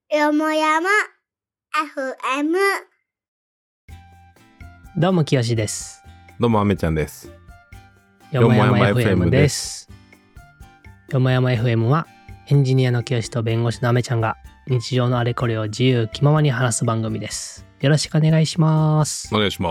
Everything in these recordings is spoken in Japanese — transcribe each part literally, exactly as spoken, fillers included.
よもやま エフエム。 どうもきよしです。 どうもあめちゃんです。 よもやま エフエム です。よもやま エフエム はエンジニアのきよしと弁護士のあめちゃんが日常のあれこれを自由気ままに話す番組です。よろしくお願いします。 お願いします。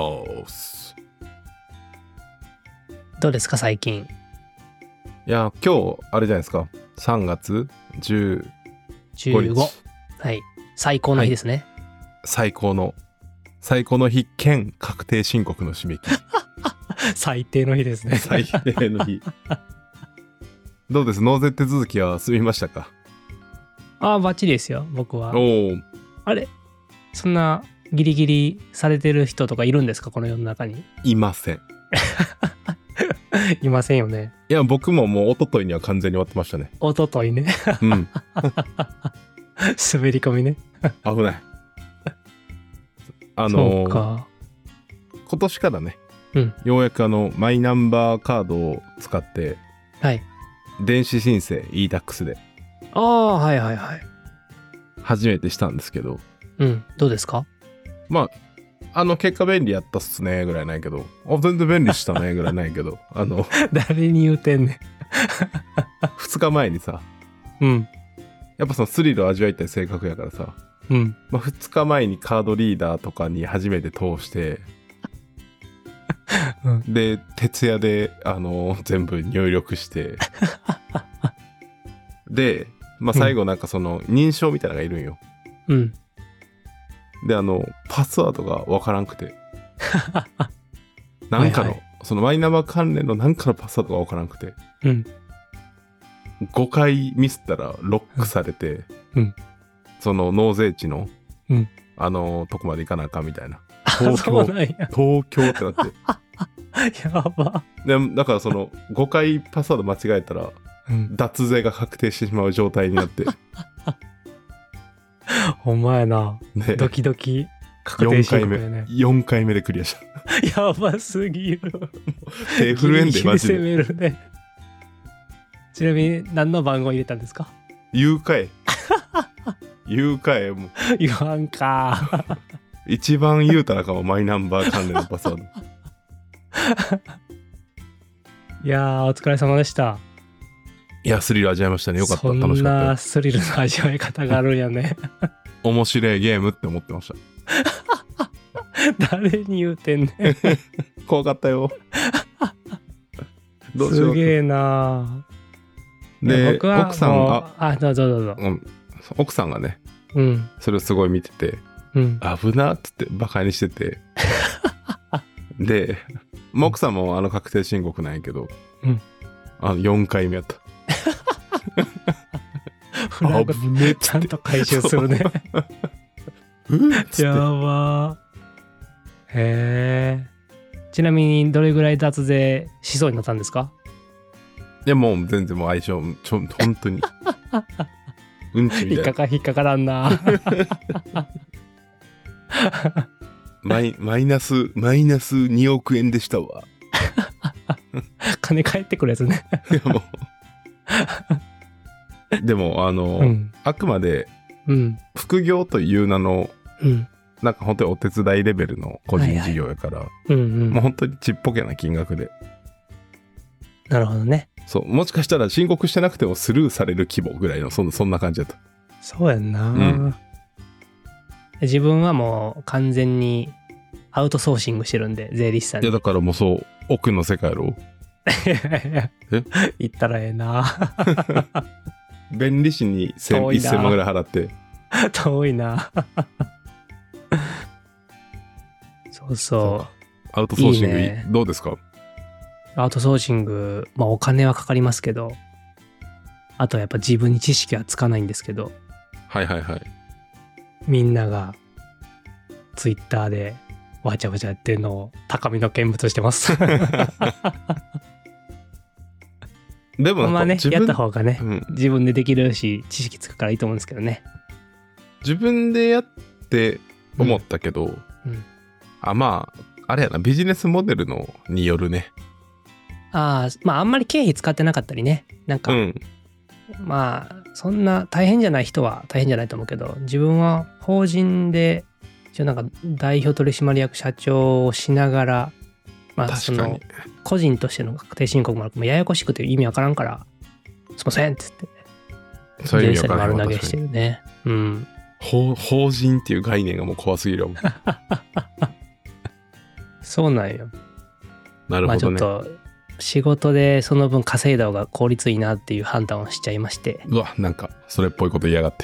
どうですか最近。 いや今日あれじゃないですか、さんがつじゅうごにち、 じゅうご、はい、最高の日ですね、はい、 最高の最高の日兼確定申告の締め切り最低の日ですね。 最低の日どうです、納税手続きは済みましたか？ ああバッチリですよ僕は。 おお、 あれそんなギリギリされてる人とかいるんですかこの世の中に？ いませんいませんよね。 いや僕ももう一昨日には完全に終わってましたね。 一昨日ねうん滑り込みね危ない。あのそうか、 今年からね、 うん、 ようやくあのマイナンバーカードを使ってはい電子申請 イータックス でああはいはいはい初めてしたんですけど、 うんどうですか？ まああの結果便利やったっすねぐらいないけど、あ全然便利したねぐらいないけどあの誰に言うてんねんふつかまえにさ、 うんやっぱそのスリルを味わいたい性格やからさ、 うんまあ、ふつかまえにカードリーダーとかに初めて通して、うん、で徹夜であの全部入力してで、まあ、最後なんかその認証みたいなのがいるんよ。 うんであのパスワードがわからんくてなんかのはい、はい、そのマイナンバー関連のなんかのパスワードがわからんくて、 うん、 ごかいミスったらロックされて、 うん、 その納税地の、 うん、 あのとこまで行かなあかんみたいな。 東京東京ってなってやば。 でだからそのごかいパスワード間違えたら、うん、脱税が確定してしまう状態になってほんまやな、ね、ドキドキ確定申告やね。 よんかいめでクリアしたやばすぎる手震えんでマジで。 ギリギリ攻めるね。ちなみに何の番号入れたんですか？ 言うかい言うかいもう言わんか一番言うたらかもマイナンバー関連のパスワードいやーお疲れ様でした。 いやスリル味わいましたね。よかった、楽しかった。 そんなスリルの味わい方があるんやね面白いゲームって思ってました誰に言うてんねん怖かったよどうしよう。 すげえな。 で僕は奥さんがあどうぞどうぞ、 うん、奥さんがね、 うん、 それをすごい見てて、うん、危なっつってバカにしててで、まあ、奥さんもあの確定申告なんやけど、うん、あのよんかいめやったフラグちゃんと回収するねやばー。へー。ちなみにどれぐらい脱税しそうになったんですか？ いやもう全然もう相性ちょ本当にうんちみたいな。 引っかか引っかからんなマイマイナスマイナスにおくえんでしたわ金返ってくるやつねいやもうでもあの、うん、あくまで副業という名の、うん、なんか本当にお手伝いレベルの個人事業やから、はいはい、うんうん、もう本当にちっぽけな金額で。 なるほどね。 そうもしかしたら申告してなくてもスルーされる規模ぐらいのそん な, そんな感じだった。 そうやんな、うん、自分はもう完全にアウトソーシングしてるんで税理士さんに。 いやだからもうそう奥の世界やろえ言ったらええな弁理士にせんまんぐらい払って遠いなそうそうアウトソーシングいい、ね、どうですか？ アウトソーシング、まあお金はかかりますけど、あとやっぱ自分に知識はつかないんですけど、 はいはいはい、 みんながツイッターでわちゃわちゃやってるのを高みの見物してますでもまあねやった方がね、うん、自分でできるし知識つくからいいと思うんですけどね。 自分でやって思ったけど、うんうん、あまああれやなビジネスモデルのによるね。 ああまああんまり経費使ってなかったりねなんか、うん、まあそんな大変じゃない人は大変じゃないと思うけど、自分は法人で一応なんか代表取締役社長をしながら、まあその個人としての確定申告もある、ややこしくて意味わからんからすいませんっつってそういう意味わからん。 丸投げしてるね。うん。 法, 法人っていう概念がもう怖すぎるもん。 そうなんよ。 なるほどね。 まあちょっと仕事でその分稼いだ方が効率いいなっていう判断をしちゃいまして。 うわ、なんかそれっぽいこと言いやがって。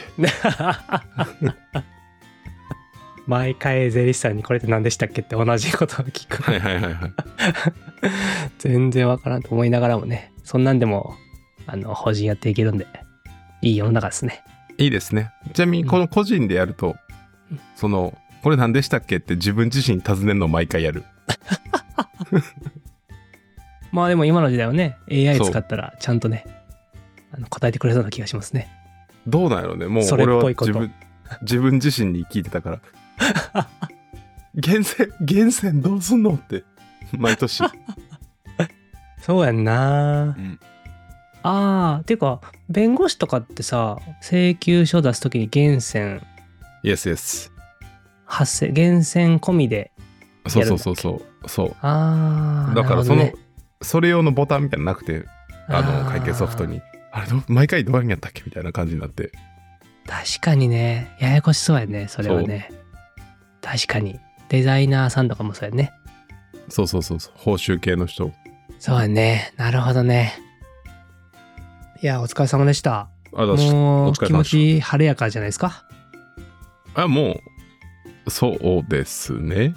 毎回税理士さんにこれって何でしたっけって同じことを聞く。 はいはいはいはい。 全然わからんと思いながらもね、そんなんでもあの法人やっていけるんでいい世の中ですね。 いいですね。ちなみにこの個人でやると、うん、そのこれ何でしたっけって自分自身に尋ねるのを毎回やる。 まあでも今の時代はね エーアイ 使ったらちゃんとねあの答えてくれそうな気がしますね。 どうなんやろうね。もう俺は自分自分自身に聞いてたから源泉源泉どうすんのって毎年。 そうやんな、うん、あーていうか弁護士とかってさ請求書出すときに源泉 Yes yes 発生源泉込みでやるんだっけ。 そうそうそうそうそう。 ああだからその、ね、それ用のボタンみたいなのなくてあの会計ソフトにあれど毎回どうやんやったっけみたいな感じになって。 確かにねややこしそうやねそれはね。確かにデザイナーさんとかもそうやね。 そうそうそうそう報酬系の人。 そうやね。なるほどね。いやお疲れ様でした。 あもう気持ち晴れやかじゃないですか。 あもうそうですね。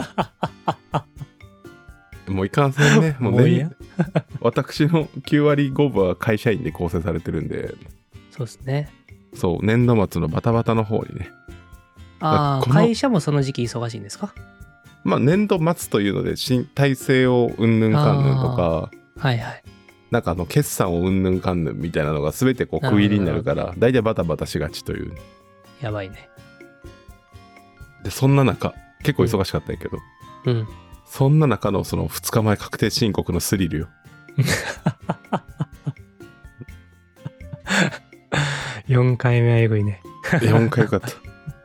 もういかんせんね。もうね私のきゅうわりごぶは会社員で構成されてるんで。 そうですね。 そう年度末のバタバタの方にね。 ああ会社もその時期忙しいんですか。 まあ年度末というので新体制をうんぬんかんぬんとかはいはいなんかあの決算をうんぬんかんぬんみたいなのが全てこう区切りになるから大体バタバタしがちという。 やばいね。 でそんな中結構忙しかったんやけど、 うん、うん、 そんな中のそのふつかまえ確定申告のスリルよ。 よんかいめはえぐいね。 よんかいよかった。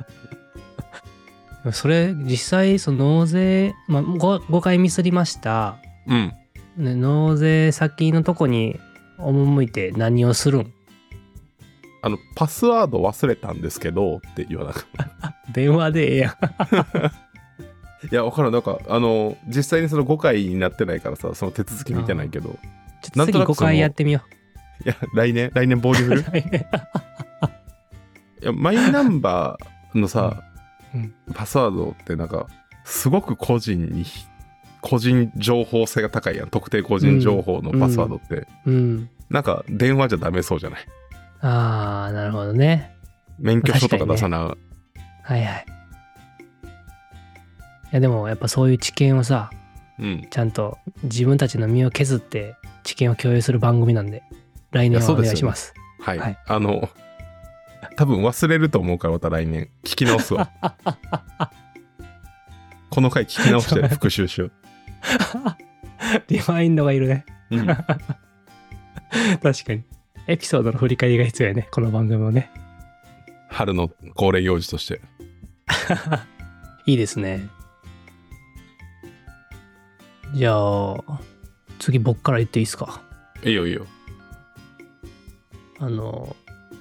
それ実際その納税、まあ、5, ごかいミスりました、 うんね、納税先のとこに赴いて何をするん。 あのパスワード忘れたんですけどって言わなかった電話でええやん。 いや分からんなんかあの実際にそのごかいになってないからさその手続き見てないけどちょっと次ごかいやってみよう。いや来年来年棒に振る。いやマイナンバーのさ、うんうん、パスワードってなんかすごく個人に個人情報性が高いやん。特定個人情報のパスワードって、 うんうん、 なんか電話じゃダメそうじゃない。 あーなるほどね。 免許証とか出さな、ね、 はいはい。いやでもやっぱそういう知見をさ、うん、ちゃんと自分たちの身を削って知見を共有する番組なんで来年はお願いします。 いはい、はい、あの多分忘れると思うからまた来年聞き直すわ。この回聞き直して復習しよう。 リマインドがいるね。 うん、 確かにエピソードの振り返りが必要やねこの番組もね。 春の恒例行事として。 いいですね。じゃあ次僕から言っていいですか。 いいよいいよ。 あの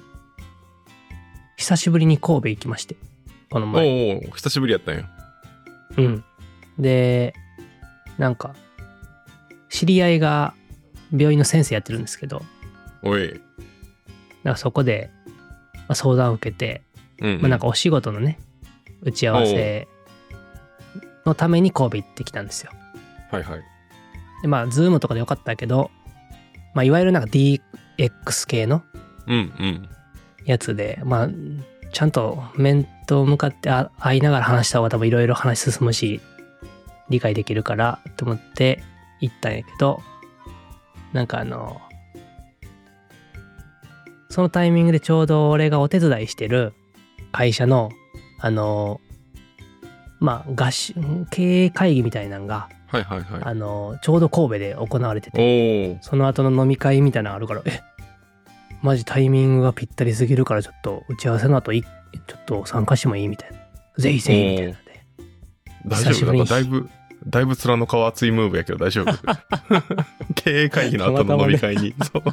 久しぶりに神戸行きましてこの前。 おお久しぶりやったんよ。 うん。でなんか知り合いが病院の先生やってるんですけど、 おいなんかそこで、まあ、相談を受けて、うんうんまあ、なんかお仕事のね打ち合わせのために神戸行ってきたんですよ。 はいはい。 でまあ Zoom とかでよかったけど、まあ、いわゆるなんか ディーエックス 系のやつで、うんうん、まあちゃんと面と向かって会いながら話した方が多分いろいろ話進むし理解できるからと思って行ったんやけど、なんかあのそのタイミングでちょうど俺がお手伝いしてる会社のあのまあ合宿経営会議みたいなのが、 はいはいはい、 あのちょうど神戸で行われてて、その後の飲み会みたいなのがあるから、えマジタイミングがぴったりすぎるからちょっと打ち合わせの後いちょっと参加してもいいみたいな。ぜひぜひみたいなんで。 大丈夫？なんかだいぶだいぶ面の皮厚いムーブやけど大丈夫？経営会議の後の飲み会に。そう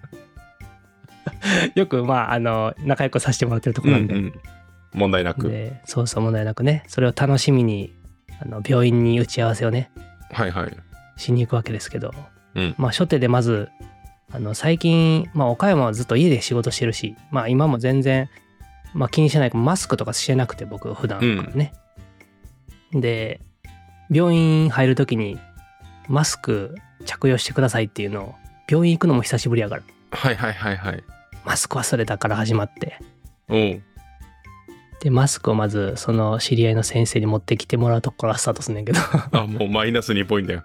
よくまああの仲良くさせてもらってるところなんで、うんうん、 問題なく。 でそうそう問題なくね、それを楽しみにあの病院に打ち合わせをね、 はいはい、 しに行くわけですけど、 うん、 まあ初手でまずあの最近、まあ、岡山はずっと家で仕事してるし、まあ今も全然、まあ、気にしてないからマスクとかしてなくて僕普段からね、うん、で病院入るときにマスク着用してくださいっていうのを病院行くのも久しぶりやから、 はいはいはいはい、 マスク忘れたから始まって、 おうでマスクをまずその知り合いの先生に持ってきてもらうとこからスタートすんねんけどあもうマイナスにポイントや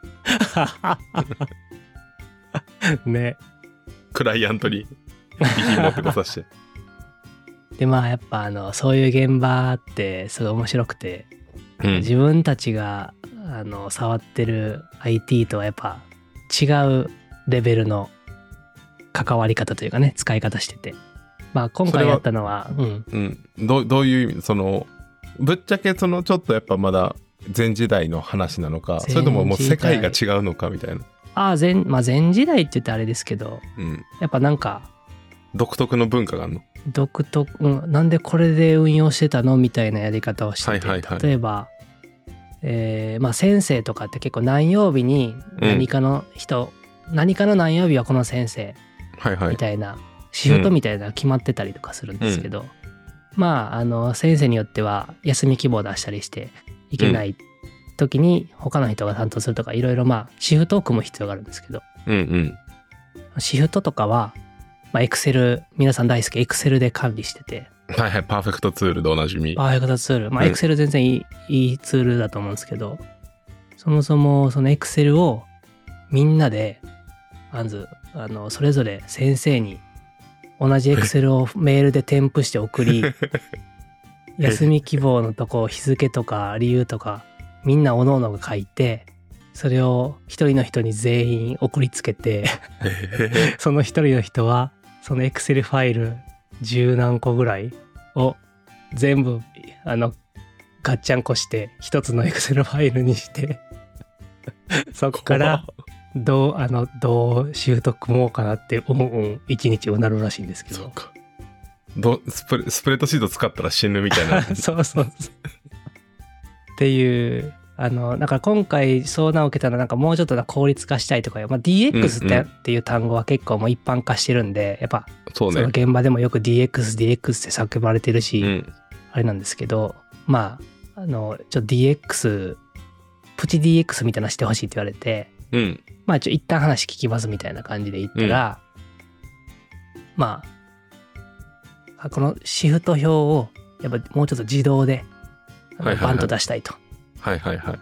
ね、 クライアントに備品持ってこさせてでまあやっぱあのそういう現場ってすごい面白くて、うん、自分たちがあの触ってる アイティー とはやっぱ違うレベルの関わり方というかね、使い方してて、まあ今回やったのはうん、 うん、ど, どういう意味、そのぶっちゃけそのちょっとやっぱまだ前時代の話なのか、それとももう世界が違うのかみたいな。 ああ前、まあ、前時代って言ってあれですけど、 うん、 やっぱなんか独特の文化があるの？ 独特、うん、なんでこれで運用してたのみたいなやり方をしてて、はいはいはい、例えば、えーまあ、先生とかって結構何曜日に何かの人、うん、何かの何曜日はこの先生みたいな、はいはい、シフトみたいなの決まってたりとかするんですけど、うん、まああの先生によっては休み希望出したりしていけない、うん時に他の人が担当するとかいろいろまあシフトを組む必要があるんですけど、 うんうん、 シフトとかはまあエクセル、皆さん大好きエクセルで管理してて、 はいはい、パーフェクトツールでおなじみ。 パーフェクトツール、まあエクセル全然いい、うん、いいツールだと思うんですけど、そもそもそのエクセルをみんなでまずあのそれぞれ先生に同じエクセルをメールで添付して送り休み希望のとこ日付とか理由とかみんなおのおのが書いて、それを一人の人に全員送りつけてその一人の人はそのエクセルファイル十何個ぐらいを全部あのガッチャンコして一つのエクセルファイルにしてそっからどうあのどうシフト組もうかなってうんうん一日うなるらしいんですけど、 そうか、どスプレスプレッドシート使ったら死ぬみたいなそうそうそうっていうあのだから今回相談を受けたのはなんかもうちょっと効率化したいとか、まあ、ディーエックス って、うんうん、っていう単語は結構もう一般化してるんで、やっぱその現場でもよく ディーエックス ディーエックス って叫ばれてるし、うん、あれなんですけど、まああのちょっと ディーエックス プチ ディーエックス みたいなのしてほしいって言われて、 うん、 まあちょ一旦話聞きますみたいな感じで言ったら、うん、まあこのシフト表をやっぱもうちょっと自動でバンと出したいと、 はいはいはい、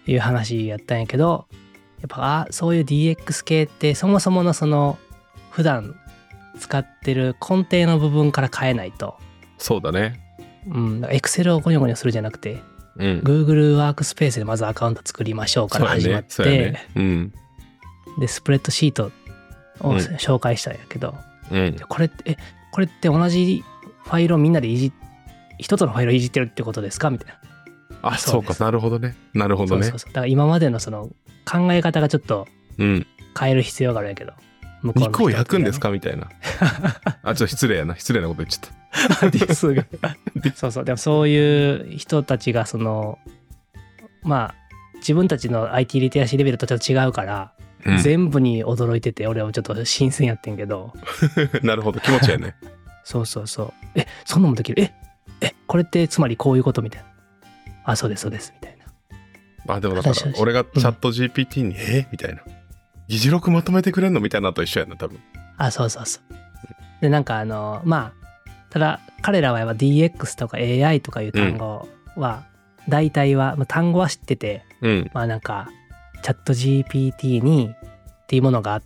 いう話やったんやけど、やっぱあそういう ディーエックス 系ってそもそものその普段使ってる根底の部分から変えないと。 そうだね。 うん、だから Excel をゴニョゴニョするじゃなくて、うん、Google ワークスペースでまずアカウント作りましょうから始まって、そうやね、そうやね、うん、でスプレッドシートを紹介したんやけど、うん、これってえこれって同じファイルをみんなでいじ一つのファイルをいじってるってことですかみたいな。 あ、そうか、なるほどね。なるほどね。 そうそうそう。だから今までのその考え方がちょっと変える必要があるんやけど。 向こうの肉を焼くんですかみたいな。あ、ちょっと失礼やな。失礼なこと言っちゃった。 ディスが。そうそう。でもそういう人たちがその、まあ、自分たちの アイティー リテラシーレベルとちょっと違うから、うん、全部に驚いてて、俺はちょっと新鮮やってんけど。 なるほど。気持ちやね。 そうそうそう。え、そんなもんできる？え、え、これってつまりこういうことみたいな。あ、そうですそうですみたいな。 あ、でもだから俺がチャット ジーピーティー に、うん、えみたいな。議事録まとめてくれんのみたいなのと一緒やな多分。 あ、そうそうそう。でなんかあのまあただ彼らはやっぱ ディーエックス とか エーアイ とかいう単語は、うん、大体は、まあ、単語は知ってて、うん、まあなんかチャット ジーピーティー にっていうものがあって、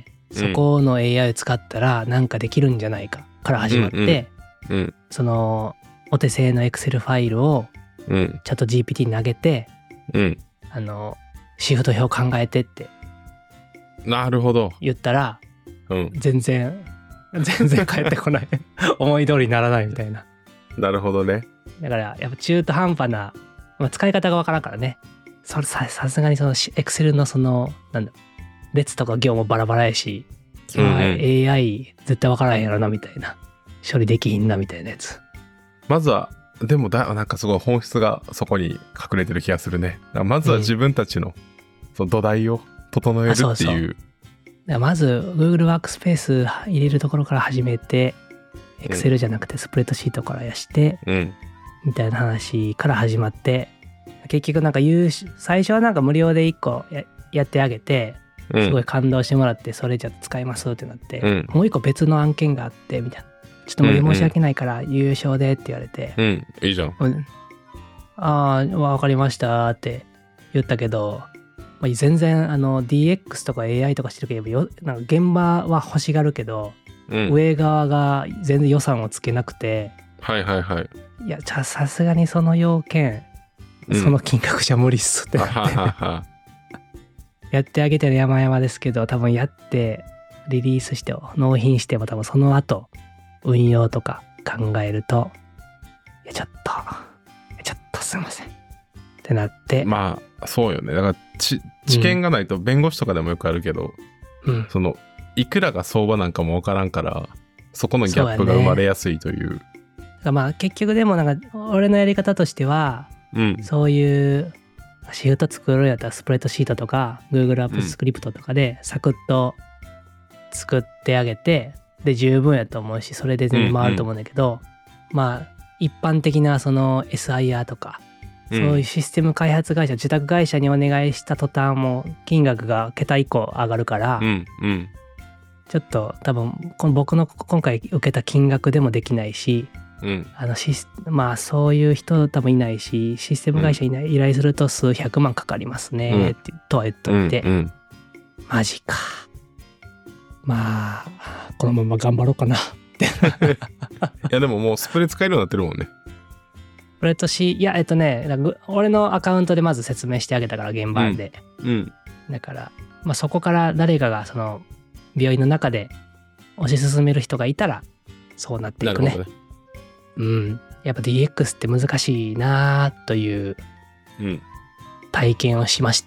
そこの エーアイ を使ったらなんかできるんじゃないかから始まって、うんうんうん、そのお手製の Excel ファイルをうん、チャット ジーピーティー に投げて、うん、あのシフト表考えてってなるほど言ったら、うん、全然全然帰ってこない思い通りにならないみたいな。 なるほどね。 だからやっぱ中途半端な、まあ、使い方がわからんからね。それささすがにそのエクセルのそのなんだ列とか行もバラバラやし、うんうん、エーアイ 絶対わからへんやろなみたいな、処理できひんなみたいなやつ。まずはでもだなんかすごい本質がそこに隠れてる気がするね。だからまずは自分たちの、うん、その土台を整えるっていう。そうそう。 だまず Google ワークスペース入れるところから始めて、Excel じゃなくてスプレッドシートからやして、うん、みたいな話から始まって、結局なんか言う最初はなんか無料でいっこ や, やってあげて、すごい感動してもらって、それじゃ使いますってなって、うん、もう一個別の案件があってみたいな、ちょっと無理申し訳ないから有償でって言われて、 うん、うん、いいじゃん、うん、 ああ分かりましたって言ったけど、まあ、全然あの ディーエックス とか エーアイ とかしてるけどよ、なんか現場は欲しがるけど、うん、上側が全然予算をつけなくて、 はいはいはい、 いやさすがにその要件、うん、その金額じゃ無理っすってなってやってあげてる山々ですけど、多分やってリリースして納品しても多分その後運用とか考えると、いやちょっとちょっとすいませんってなって、 まあそうよね。だから知見がないと、弁護士とかでもよくあるけど、うん、そのいくらが相場なんかも分からんから、そこのギャップが生まれやすいという。 う、ね、まあ結局でもなんか俺のやり方としては、うん、そういうシフト作るんやったらスプレッドシートとか Google アップスクリプトとかでサクッと作ってあげて、で十分やと思うし、それで全然回ると思うんだけど、うんうん、まあ一般的なその エスアイアール とか、そういうシステム開発会社、受託会社にお願いした途端も金額が桁以降上がるから、うんうん、ちょっと多分この僕の今回受けた金額でもできないし、うん、あのシスまあそういう人多分いないし、システム会社に依頼すると数百万かかりますね、うん、ってとは言っといて、うんうん、マジか、まあこのまま頑張ろうかなっていやでももうスプレ使えるようになってるもんね。 スプレッドシート、いやえっとね俺のアカウントでまず説明してあげたから、現場で、うんうん、だから、まあ、そこから誰かがその病院の中で推し進める人がいたらそうなっていくね。なるほどね。うん、やっぱ ディーエックス って難しいなという体験をしまして、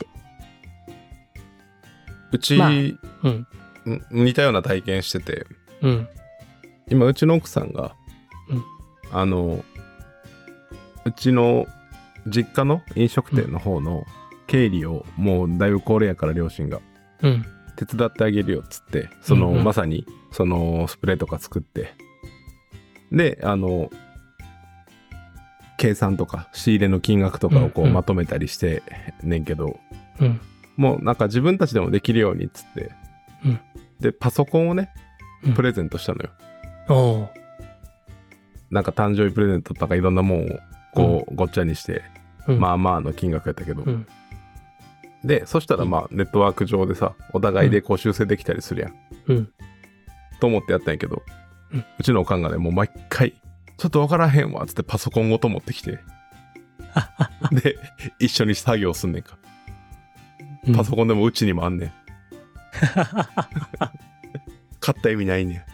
うん、うち、まあうん、似たような体験してて、うん、今うちの奥さんが、うん、あのうちの実家の飲食店の方の経理をもうだいぶ高齢やから両親が、うん、手伝ってあげるよっつって、その、うんうん、まさにそのスプレーとか作って、であの計算とか仕入れの金額とかをこうまとめたりしてねんけど、うんうん、もうなんか自分たちでもできるようにっつって、うん、でパソコンをねプレゼントしたのよ、うん、おなんか誕生日プレゼントとかいろんなもんをこうごっちゃにして、うん、まあまあの金額やったけど、うん、でそしたらまあネットワーク上でさお互いでこう修正できたりするやん、うん、と思ってやったんやけど、うん、うちのおかんがねもう毎回ちょっと分からへんわっつってパソコンごと持ってきてで一緒に作業すんねんか、うん、パソコンでもうちにもあんねん買った意味ないねん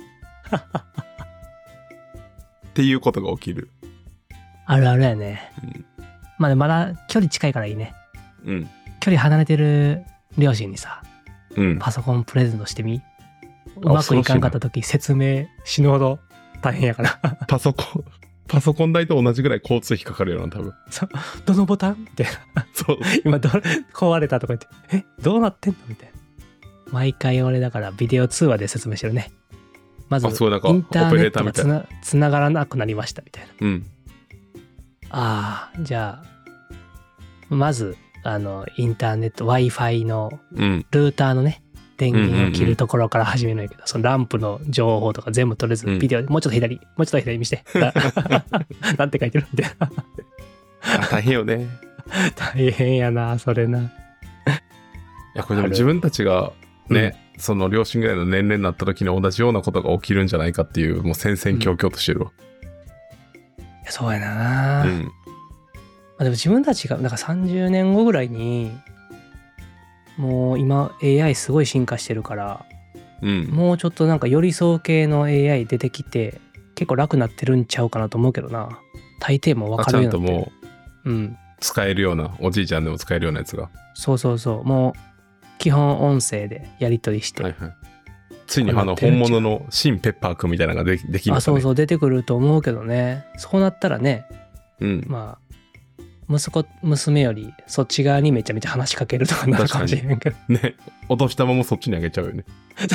っていうことが起きる。 あるあるやね、うん、まあでまだ距離近いからいいね、うん、距離離れてる両親にさ、うん、パソコンプレゼントしてみ、うまくいかんかった時説明死ぬほど大変やからパソコンパソコン代と同じぐらい交通費かかるよな多分。 そうどのボタンみたいなそう今ど壊れたとか言ってえどうなってんのみたいな。毎回俺だからビデオ通話で説明してるね。まずインターネットがつな、つながらなくなりましたみたいな、うん、ああじゃあまずあのインターネット Wi-Fi のルーターのね、うん、電源を切るところから始めるんやけど、そのランプの情報とか全部とりあえずビデオで、うん、もうちょっと左もうちょっと左見してなんて書いてるみたいな大変よね大変やなそれな。いやこれでも自分たちがね、うん、その両親ぐらいの年齢になった時に同じようなことが起きるんじゃないかっていうもう戦々恐々としてるわ、 うん、いやそうやな、うん、まあ、でも自分たちがなんかさんじゅうねんごぐらいにもう今 エーアイ すごい進化してるから、 うん、 もうちょっとなんか寄り添う系の エーアイ 出てきて結構楽になってるんちゃうかなと思うけどな。大抵も分かるようになってる。 ちゃんともう使えるような、うん、おじいちゃんでも使えるようなやつが。 そうそうそう。もう基本音声でやり取りして、 はいはい、ついにあの本物のシン・ペッパーくんみたいなのができ、できるんですかね。 あ、そうそう出てくると思うけどね。そうなったらね、 うん、 まあ息子娘よりそっち側にめちゃめちゃ話しかけるとかなるかもしれんけどね。落としたままそっちにあげちゃうよね。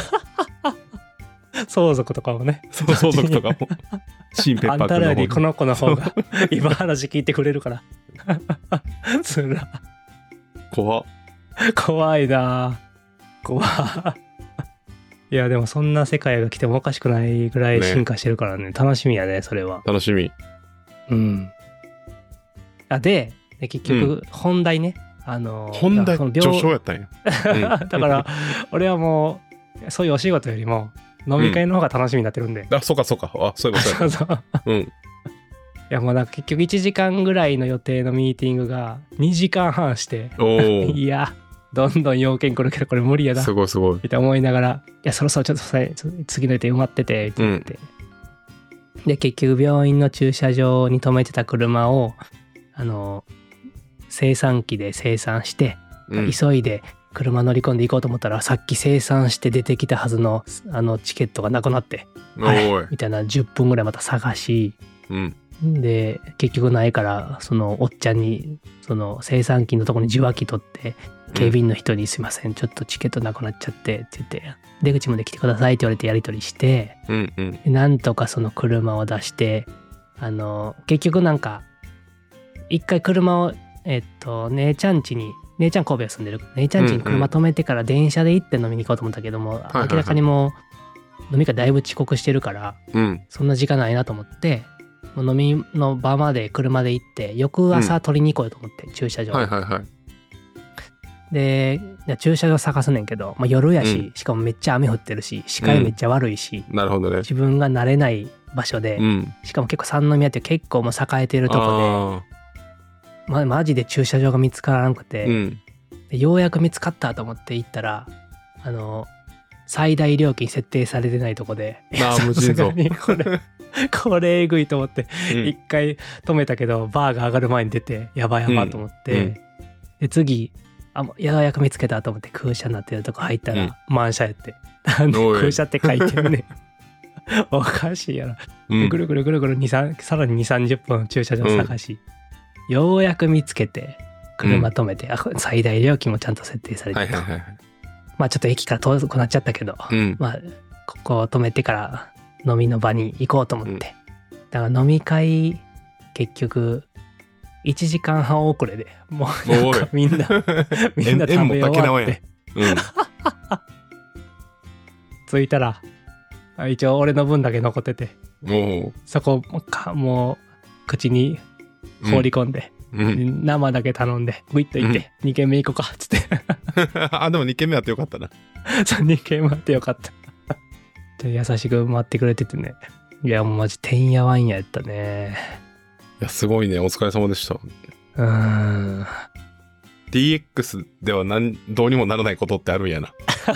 相続とかもね。 そう相続とかもシン・ペッパーくんの方に。あんたらよりこの子の方が今話聞いてくれるからつら怖っ怖いな怖いやでもそんな世界が来てもおかしくないぐらい進化してるからね、ね楽しみやねそれは。 楽しみ。 うんあでで結局本題ね、うん、あの本題序章やったんや、 うん、だから俺はもうそういうお仕事よりも飲み会の方が楽しみになってるんで、 うん、あそうかそうかあそういうことやそうそううん。いやもうなんか結局いちじかんぐらいの予定のミーティングがにじかんはんしていやどんどん要件来るけどこれ無理やなすごいすごいって思いながらいやそろそろちょっと次の予定埋まっててって言って、うん、で結局病院の駐車場に止めてた車をあの生産機で生産して、うん、急いで車乗り込んで行こうと思ったらさっき生産して出てきたはずのあのチケットがなくなってはいみたいなじゅっぷんぐらいまた探し、 うん、 で結局ないからそのおっちゃんにその生産機のところに受話器取って警備員の人にすいませんちょっとチケットなくなっちゃってって言って出口まで来てくださいって言われてやり取りして、 うんうん、 なんとかその車を出してあの結局なんか一回車をえっと姉ちゃん家に姉ちゃん神戸に住んでる姉ちゃん家に車止めてから電車で行って飲みに行こうと思ったけども、うんうん、明らかにもう飲み会だいぶ遅刻してるから、 うん、 そんな時間ないなと思ってもう飲みの場まで車で行って翌朝取りに行こうと思って、うん、駐車場、 はいはいはい、 で駐車場探すねんけど、まあ、夜やし、うん、しかもめっちゃ雨降ってるし視界めっちゃ悪いし、 うん、なるほどね、 自分が慣れない場所で、 うん、 しかも結構三宮って結構もう栄えてるとこでま、マジで駐車場が見つからなくて、 うん、 でようやく見つかったと思って行ったらあの最大料金設定されてないとこであ無尽蔵これこれえぐいと思って一、うん、回止めたけどバーが上がる前に出てやばいやばと思って、うんうん、で次あようやく見つけたと思って空車になってるとこ入ったら、うん、満車やって空車って書いてるねおかしいやろ、うん、ぐるぐるぐるぐるにさんさらににじゅうさんじゅっぷん駐車場探し、うん、ようやく見つけて車止めて、うん、あ最大料金もちゃんと設定されてた、 はいはいはい、 まあちょっと駅から遠くなっちゃったけど、 うん、 まあここを止めてから飲みの場に行こうと思って、うん、だから飲み会結局いちじかんはん遅れでもうなんかみんなみんな食べ終わって、うん、着いたら一応俺の分だけ残っててそこかもう口に放り込んで、うんうん、生だけ頼んでグイッと行って、うん、に軒目行こうかっつってあでもに軒目あってよかったなそうに軒目あってよかった優しく待ってくれててねいやもうマジてんやわんややったね。 いやすごいねお疲れ様でした。 うーんディーエックス では何どうにもならないことってあるんやな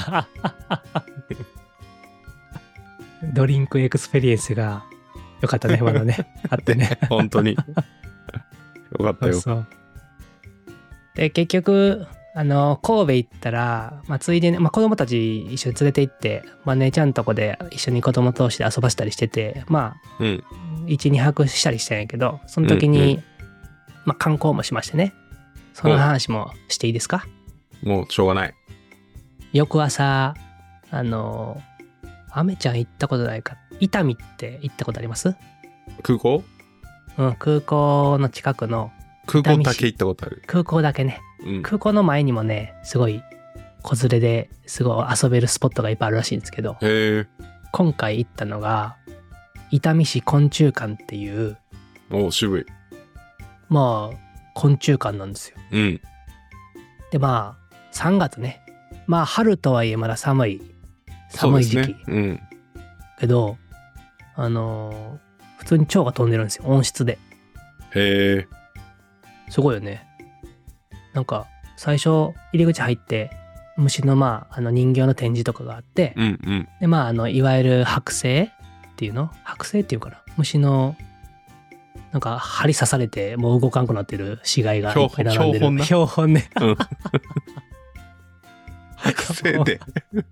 ドリンクエクスペリエンスがよかったねまだねあってね本当によかったよ。 そうそうで結局あの神戸行ったら、まあ、ついでに、まあ、子供たち一緒に連れて行って、まあ、姉ちゃんとこで一緒に子供同士で遊ばしたりしててまあ、 うん、 いちにはくしたりしたんやけどその時に、うんうんまあ、観光もしましてねその話もしていいですか。 もうしょうがない。 翌朝あのアメちゃん行ったことないか伊丹って行ったことあります？ 空港？ うん空港の近くの空港だけ行ったことある。 空港だけね、うん、空港の前にもねすごい子連れですごい遊べるスポットがいっぱいあるらしいんですけど、 へ今回行ったのが伊丹市昆虫館っていうお渋いまあ昆虫館なんですよ、 うん、 でまあさんがつねまあ春とはいえまだ寒い寒い時期、 ねうん、 けどあのー、普通に蝶が飛んでるんですよ温室で。 へえすごいよね。なんか最初入り口入って虫のまああの人形の展示とかがあって、 うんうん、 でまああのいわゆる剥製っていうの剥製っていうかな、虫のなんか針刺されてもう動かんくなってる死骸がいっぱい並んでる標本ね、うん、 剥製で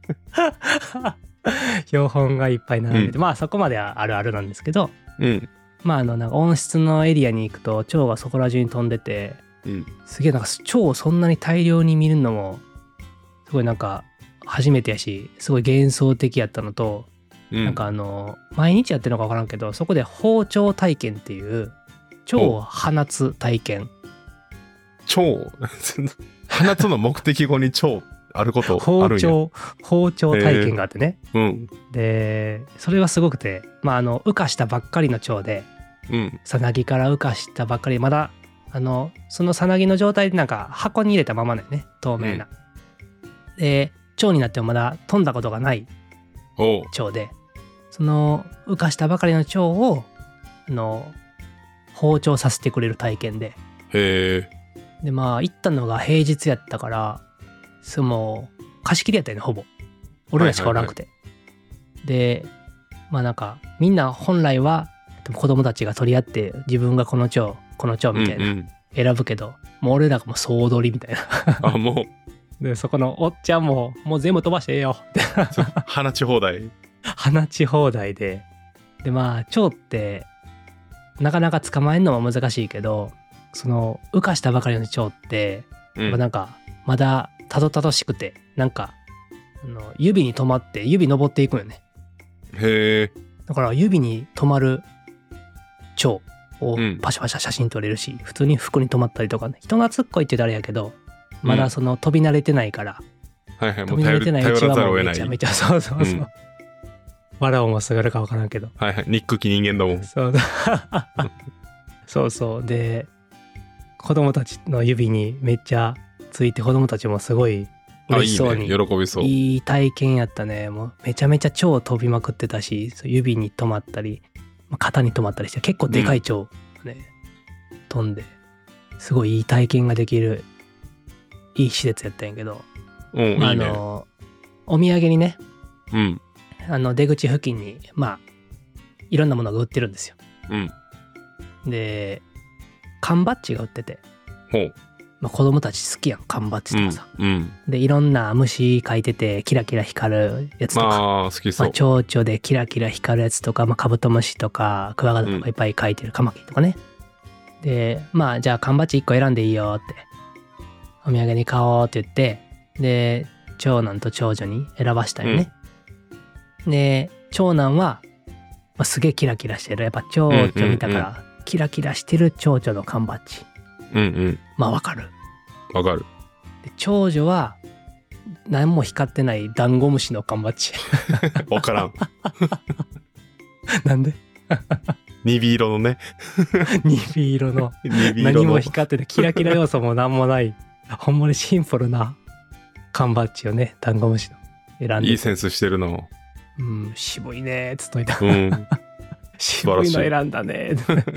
標本がいっぱい並んでて、うん、まあそこまではあるあるなんですけど、 うん、 まああのなんか温室のエリアに行くと蝶がそこら中に飛んでて、うん、すげえなんか蝶をそんなに大量に見るのもすごいなんか初めてやし、すごい幻想的やったのと、うん、なんかあの毎日やってるのか分からんけど、そこで放鳥体験っていう蝶を放つ体験。 蝶放つの目的語に蝶あることあるんや。 放鳥放鳥体験があってね、 えーうん、 でそれはすごくて、まああの羽化したばっかりの蝶で、うん、さなぎから羽化したばっかり、まだあのそのさなぎの状態でなんか箱に入れたままだよね、透明な、うん、で蝶になってもまだ飛んだことがない蝶で、その羽化したばかりの蝶をあの放鳥させてくれる体験で、 へーでまあ行ったのが平日やったから、その貸し切りやったよね、ほぼ俺らしかおらんくて、はいはいはい、でまあなんかみんな本来は子供たちが取り合って自分がこの蝶この蝶みたいな選ぶけど、うんうん、もう俺らがもう総取りみたいなあもうでそこのおっちゃんももう全部飛ばしてええよって放ち放題放ち放題で、でまあ蝶ってなかなか捕まえるのも難しいけど、その羽化したばかりの蝶って、うん、なんかまだたどたどしくて、なんかあの指に止まって指登っていくよね。 へえ。 だから指に止まる蝶をパシャパシャ写真撮れるし、うん、普通に服に止まったりとかね、人懐っこいって言ったらあれやけど、まだその飛び慣れてないから、 うん、はいはい、 飛び慣れてないうちはもうめちゃめちゃそうそうそう、うん、笑おうもすがるか分からんけど、 はいはい、憎き人間だもん。 そうそうそうで、子供たちの指にめっちゃついて、子供たちもすごい嬉しそうに、 いいね、喜びそう。 いい体験やったね。もうめちゃめちゃ蝶飛びまくってたし、指に止まったり肩に止まったりして、結構でかい蝶がね、うん、飛んで、すごいいい体験ができるいい施設やったんやけど、 うん、 まあ、 いいね、 あのお土産にね、 うん、 あの出口付近にまあいろんなものが売ってるんですよ。 うん、 で缶バッジが売ってて、 ほう、 まあ、子供たち好きやん缶バッジとかさ、 うんうん、でいろんな虫描いててキラキラ光るやつとか、 まあ好きそう、 まあ、蝶々でキラキラ光るやつとか、まあ、カブトムシとかクワガタとかいっぱい描いてる、カマキリとかね。でまあじゃあ缶バッジいっこ選んでいいよって、お土産に買おうって言って、で長男と長女に選ばしたよね、うん、で長男は、まあ、すげえキラキラしてる、やっぱ蝶々見たから、うんうんうん、キラキラしてる蝶々の缶バッジ、 うんうん、 まあわかるわかる。 で長女は何も光ってないダンゴムシの缶バッジわからんなんでニビ色のねニビ色の何も光っててキラキラ要素も何もないほんまにシンプルな缶バッジをね、ダンゴムシの選んで、 いいセンスしてるな。 うん、渋いねーっつっといた、 うん、 渋いの選んだね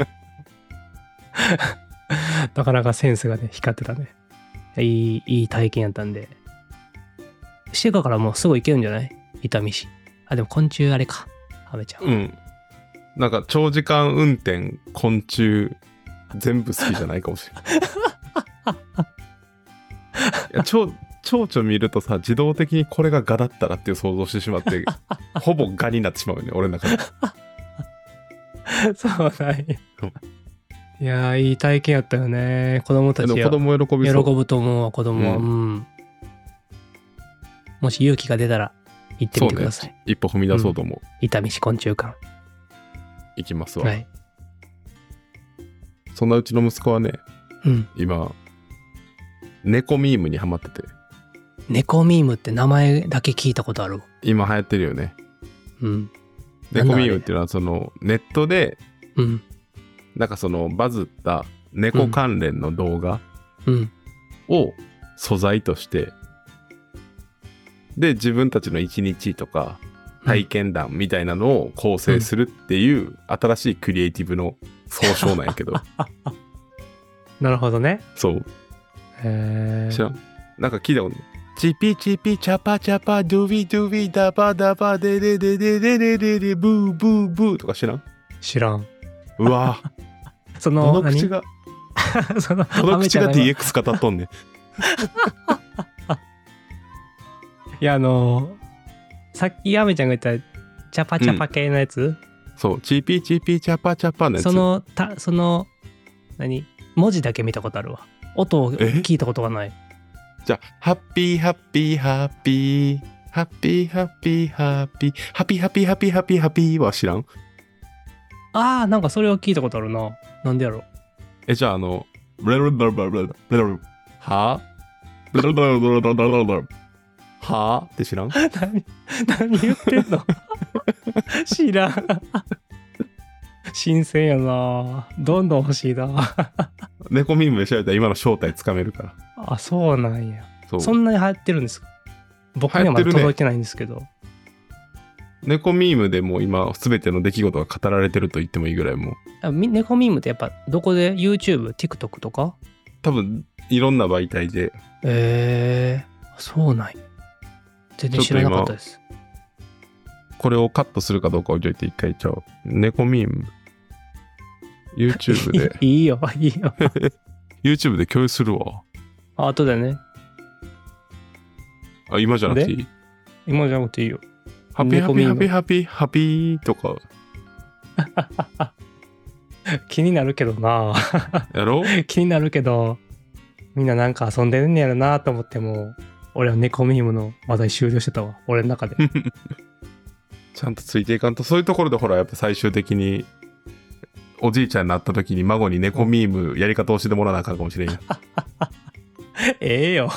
なかなかセンスがね光ってたね。いいいい体験やったんで、してからもうすぐ行けるんじゃない？伊丹市。あ、でも昆虫あれか、はめちゃう。 うん。なんか長時間運転、昆虫全部好きじゃないかもしれないいや、蝶々見るとさ、自動的にこれが蛾だったらっていう想像してしまってほぼ蛾になってしまうよね、俺の中でそうなんやいやー、いい体験やったよね。子供たちは子供喜びそう。 喜ぶと思うわ、子供は、うんうん、もし勇気が出たら行ってみてください、ね、 一歩踏み出そうと思う、うん、 伊丹市昆虫館行きますわ、 はい、 そんなうちの息子はね、うん、今猫ミームにハマってて。 猫ミームって名前だけ聞いたことある。 今流行ってるよね。 うん。 猫ミームっていうのはそのネットで、 うん、 なんかそのバズった猫関連の動画を素材として、うん、で自分たちの一日とか体験談みたいなのを構成するっていう新しいクリエイティブの総称なんやけどなるほどね。 そう、 へー、 知らん。なんか聞いたことない。 チピチピチャパチャパドゥビドゥビダバダバデデデデデデデデブーブーブーとか知らん？ 知らん。 うわそのどの口がそのどの口が ディーエックス 語っとんねん。 いやあのー、さっきアメちゃんが言ったチャパチャパ系のやつ、うん、 そうチピチピチャパチャパのやつ。 そのたその何文字だけ見たことあるわ。音を聞いたことがない。 じゃあハッピーハッピーハッピーハッピーハッピーハッピーハッピーハッピーハッピーハッピーハッピーは知らん？ あーなんかそれは聞いたことあるな。なんでやろ？ えじゃああのブレブレブレブレブレブレはブレブレブレブレブレブレはって知らん？ 何何言ってんの？知らん。新鮮やな。どんどん欲しいな。 猫ミームで調べたら今の正体つかめるから。 あ、そうなんや。 そう。 そんなに流行ってるんですか？僕にはまだ届いてないんですけど。ね、 猫ミームでも今全ての出来事が語られてると言ってもいいぐらいもう。 あ、猫ミームってやっぱどこで YouTube、TikTok とか？ 多分いろんな媒体で。 えー、そうなんや。全然知らなかったです。 これをカットするかどうか置いといて一回ちゃう。猫ミーム。YouTube で。 いいよ、いいよ。 YouTube で共有するわ。 あ、後でね。 あ、今じゃなくていい？ 今じゃなくていいよ。 ハピハピハピハピハピとか。 気になるけどな。 やろ？ 気になるけど、みんななんか遊んでんねやろなと思っても、俺は猫ミームの話題終了してたわ。俺の中で。 ちゃんとついていかんと、そういうところでほらやっぱ最終的におじいちゃんになった時に孫に猫ミームやり方教えてもらわなあかんかもしれんよ。 ええよ。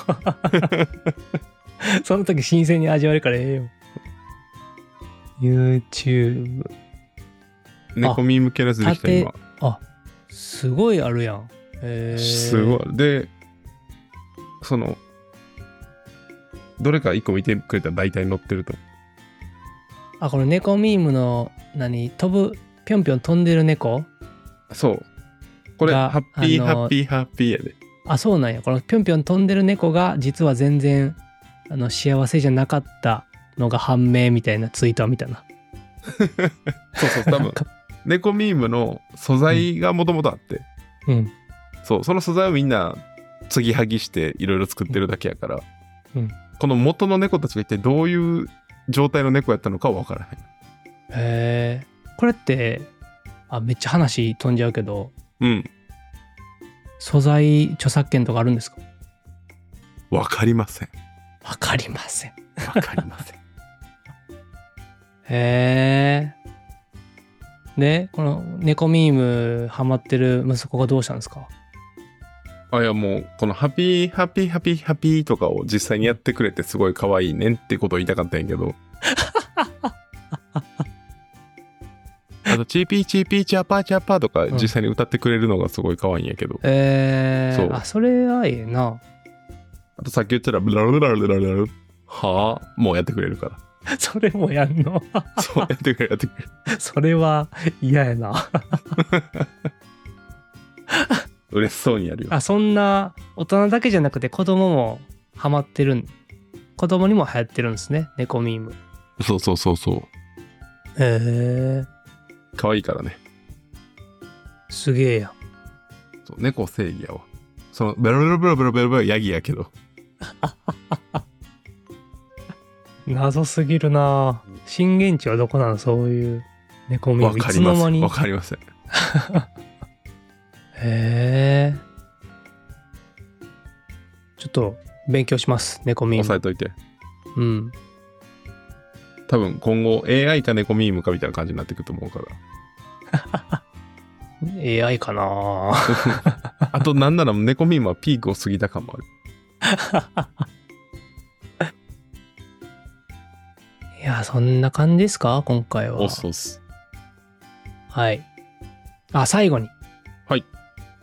その時新鮮に味わえるからええよ。YouTube 猫ミーム系のやつできた今。 あ、すごいあるやん。へー、 すごい。でそのどれか一個見てくれたら大体載ってると。 あ、この猫ミームの何飛ぶぴょんぴょん飛んでる猫？ そうこれハッピーハッピーハッピーやで。 あ、そうなんや。このぴょんぴょん飛んでる猫が実は全然あの幸せじゃなかったのが判明みたいなツイートは見たな。 そうそう多分猫ミームの素材がもともとあって、 うん、 そうその素材をみんな継ぎはぎしていろいろ作ってるだけやから、 うん、 この元の猫たちが一体どういう状態の猫やったのかは分からへん。 へえ。これってあめっちゃ話飛んじゃうけど、 うん、 素材著作権とかあるんですか？ 分かりません。 分かりません。 分かりません。 へえ。でこの猫ミームハマってる息子がどうしたんですか？ あ、いやもうこのハピーハピーハピーハピーとかを実際にやってくれてすごい可愛いねんってことを言いたかったんやけどあとチーピーチーピーチャーパーチャーパーとか実際に歌ってくれるのがすごい可愛いんやけど、うん、 えー、そうあそれはええな。 あとさっき言ったらブラルラルラルラルはあもうやってくれるからそれもやんの？ そうやってくれるやってくれる。 それは嫌やな。 嬉しそうにやるよ。 あ、そんな大人だけじゃなくて子供もハマってるん、子供にも流行ってるんですね、猫ミーム。 そうそうそうそう。 へえ。 可愛いからね。 すげえや。 そう猫正義やわ。そのベロベロベロベロベロベロヤギやけど。 謎すぎるな。震源地はどこなの？そういう猫ミーム。いつの間に？ わかりません。 へえ。ちょっと勉強します。猫ミーム。 押さえといて。 うん。 多分今後 エーアイ か猫ミームかみたいな感じになってくると思うから。 エーアイ かな。 あとなんなら猫ミームはピークを過ぎた感もある。 いや、そんな感じですか今回は。 おっそっす。 はい。あ、最後に。 はい。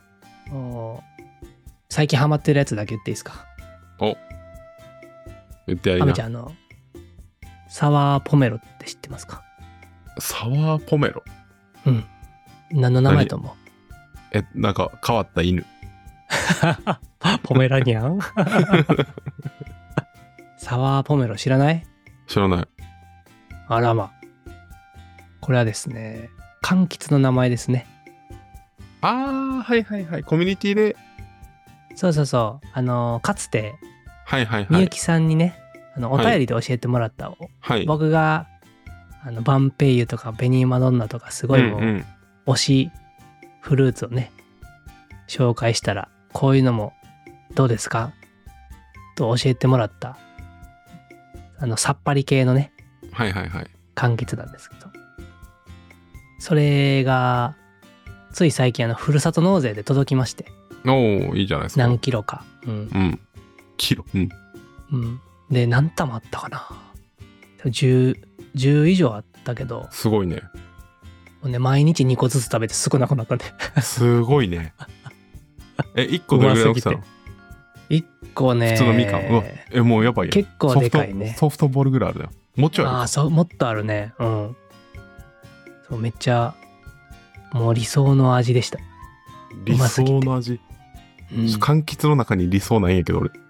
最近ハマってるやつだけ言っていいですか？ お。言ってやりな。 アメちゃんのサワーポメロって知ってますか？ サワーポメロ。 うん。何の名前と思う？ え、なんか変わった犬。 ポメラニアン？ サワーポメロ知らない？ 知らない。 あらま。これはですね、柑橘の名前ですね。 ああ、はいはいはい。コミュニティで。 そうそうそう。あのかつてはいはいはい。 みゆきさんにね、あのお便りで教えてもらった、 はい、 僕があのバンペイユとかベニーマドンナとかすごいもう、うんうん、推しフルーツをね紹介したら、こういうのもどうですかと教えてもらったあのさっぱり系のね、 はいはいはい、 柑橘なんですけど、それがつい最近あのふるさと納税で届きまして。 おー、いいじゃないですか。 何キロか。うん。 うん。キロ。うん。 うん。で、何玉あったかな。じゅう、じゅう以上あったけど。 すごいね。 ほんで、毎日にこずつ食べて少なくなったんで。 すごいね。え、いっこどれぐらい大きさなの？ いっこね。 普通のみかん。うわ、え、もうやばいよ。 結構でかいね。 ソフトボールぐらいあるよ。もうちょいある。 ああ、そう、もっとあるね。うん。そう、めっちゃ、もう理想の味でした。 理想の味。うん、柑橘の中に理想ないんやけど俺。い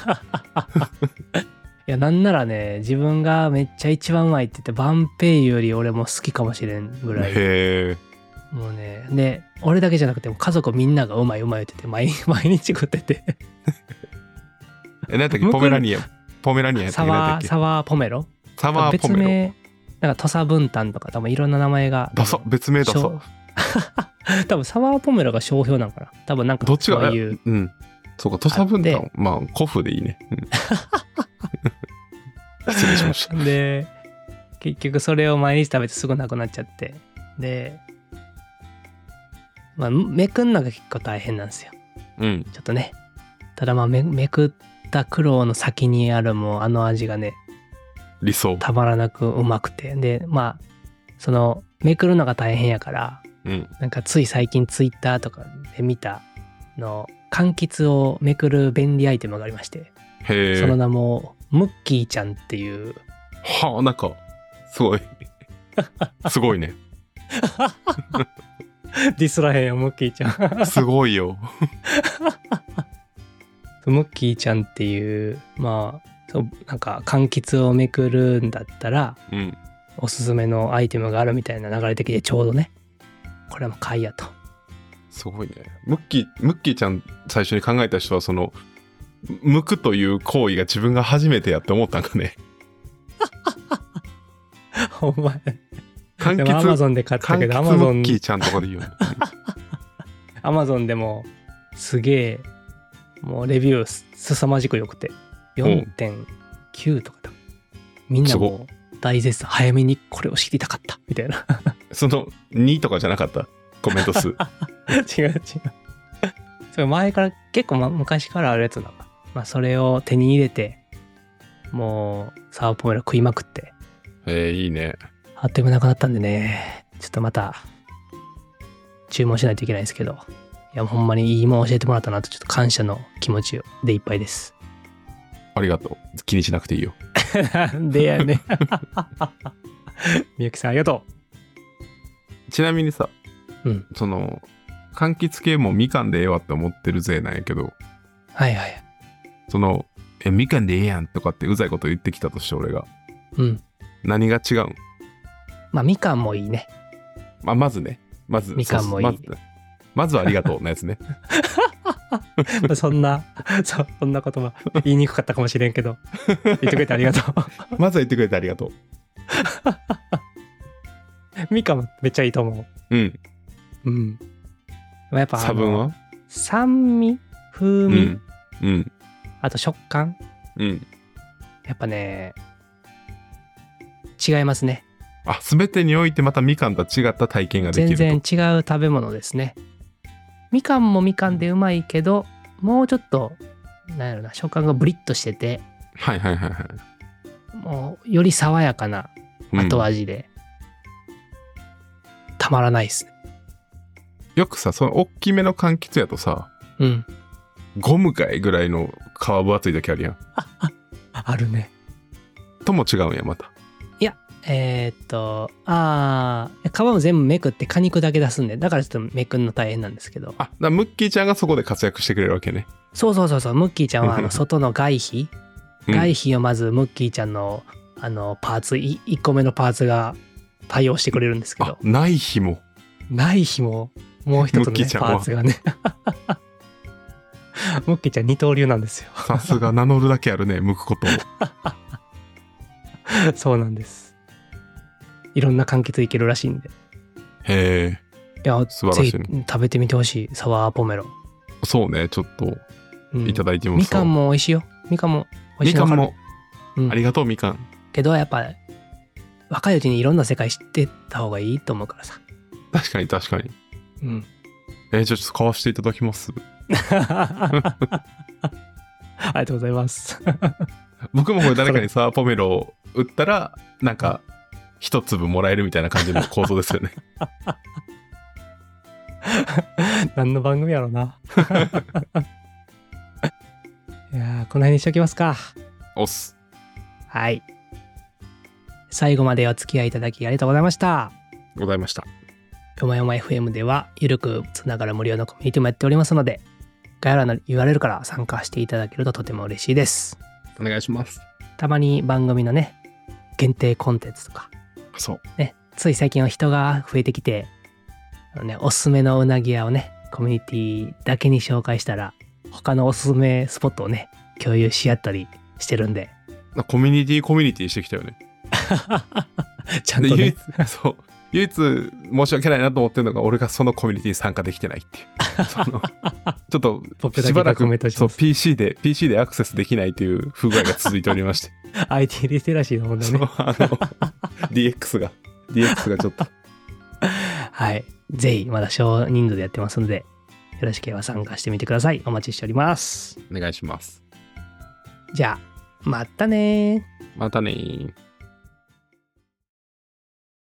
や、なんならね、自分がめっちゃ一番うまいって言ってバンペイユより俺も好きかもしれんぐらい。 へー。もうね、で俺だけじゃなくても家族みんながうまいうまいって言って毎毎日食ってて。 え、なんだっけ、ポメラニアンポメラニアンサワーサワーポメロ。 サワーポメロ。別名なんか土佐分担とか多分いろんな名前が。 だそ別名だそ。 多分サワーポメロが商標なのかな。多分なんかそういう。 うん。そうか、土佐分担。まあ古風でいいね。うん、失礼しました。 で、結局それを毎日食べてすぐなくなっちゃって、で、まあめくんのが結構大変なんですよ。 うん。 ちょっとね。ただまあ め, めくった苦労の先にあるもうあの味がね、 理想。 たまらなくうまくて、で、まあそのめくるのが大変やから。 うん、 なんかつい最近ツイッターとかで見たの柑橘をめくる便利アイテムがありまして、 へその名もムッキーちゃんっていう。 はあ、なんかすごいすごいね。 ディスらへんよムッキーちゃん。 すごいよ。 ムッキーちゃんっていうまあそうなんか柑橘をめくるんだったら、 うん、 おすすめのアイテムがあるみたいな流れ的でちょうどね。これはもう買いやと。 すごいね。ムッキー、ムッキーちゃん最初に考えた人はその剥くという行為が自分が初めてやって思ったんかね。 お前。 柑橘。 でもアマゾンで買ったけど、 アマゾン。ムッキーちゃんとかで言うの。 アマゾンでもすげえもうレビューすさまじく良くて よんてんきゅう とかだ。みんなもう大絶賛、早めにこれを知りたかったみたいな。 そのにとかじゃなかったコメント数。 違う違う。それ前から結構、ま、昔からあるやつなんだ。まあそれを手に入れてもうサワーポメロ食いまくって。 えー、いいね。 あっという間なくなったんでね、ちょっとまた注文しないといけないですけど、いやほんまにいいもん教えてもらったなと、ちょっと感謝の気持ちでいっぱいです。 ありがとう。気にしなくていいよ。 なんでやね。みゆきさんありがとう。ちなみにさ、 うん、 その柑橘系もみかんでええわって思ってるぜなんやけど、 はいはい、 そのえみかんでええやんとかってうざいこと言ってきたとして俺が、 うん、 何が違うん？ まあみかんもいいね。 まあまずね、まずみかんもいい。 まず、まずはありがとうのやつね。 そんなそそんな言葉言いにくかったかもしれんけど、言ってくれてありがとう。 まずは言ってくれてありがとう。 みかんめっちゃいいと思う。うんうん。やっぱ差分は酸味、風味、 うんうん、 あと食感、 うん、 やっぱね違いますね。 あ、全てにおいてまたみかんと違った体験ができると。 全然違う食べ物ですね。みかんもみかんでうまいけど、もうちょっとなんやろな、食感がブリッとしてて、 はいはいはいはい、 もうより爽やかな後味で、うん、たまらないですね。 よくさ、その大きめの柑橘やとさ、 うん、 ゴムがいぐらいの皮分厚い時あるやん。 あ, あ, あるね。 とも違うんやまた。 いや、えー、っとああ皮も全部めくって果肉だけ出すんで、だからちょっとめくんの大変なんですけど。 あ、だムッキーちゃんがそこで活躍してくれるわけね。 そうそうそうそう、ムッキーちゃんはあの外の外皮外皮をまずムッキーちゃんのあのパーツいいっこめのパーツが対応してくれるんですけど、 あ、ない日もない日ももう一つの、ね、パーツがねムッキーちゃん二刀流なんですよ。 さすが名乗るだけあるね、剥くことをそうなんです。いろんな柑橘いけるらしいんで。 へえ。 いや、 素晴らしい、ね、 ぜひ食べてみてほしい、サワーポメロ。 そうね、ちょっといただいてみます、 うん、みかんも美味しいよ。みかんも美味しいの。 みかんも、 うん、 ありがとうみかん。 けどやっぱ若いうちにいろんな世界知ってった方がいいと思うからさ。 確かに確かに。 うん。 えー、じゃあちょっと買わせていただきます。 ありがとうございます。 僕もこれ誰かにサワーポメロを売ったらなんか一粒もらえるみたいな感じの構造ですよね。 何の番組やろうな。いやー、この辺にしときますか。 おっす。 はい。最後までお付き合いいただきありがとうございました。 ございました。 よまよま エフエム ではゆるくつながる無料のコミュニティもやっておりますので、概要欄の ユーアールエル から参加していただけるととても嬉しいです。 お願いします。 たまに番組のね、限定コンテンツとか、 そうね、つい最近は人が増えてきて、あのね、おすすめのうなぎ屋をね、コミュニティだけに紹介したら、他のおすすめスポットをね、共有し合ったりしてるんで。 コミュニティコミュニティしてきたよね。 ちゃんとね。 唯一、そう。唯一申し訳ないなと思ってるのが、俺がそのコミュニティに参加できてないっていう。そのちょっとしばらくそう ピーシー で ピーシー でアクセスできないという不具合が続いておりまして。 アイティー リテラシーの問題ね。 そう、あの ディーエックス が ディーエックス がちょっと。 はい。ぜひまだ少人数でやってますので、よろしければ参加してみてください。お待ちしております。 お願いします。 じゃあ、またねー。 またねー。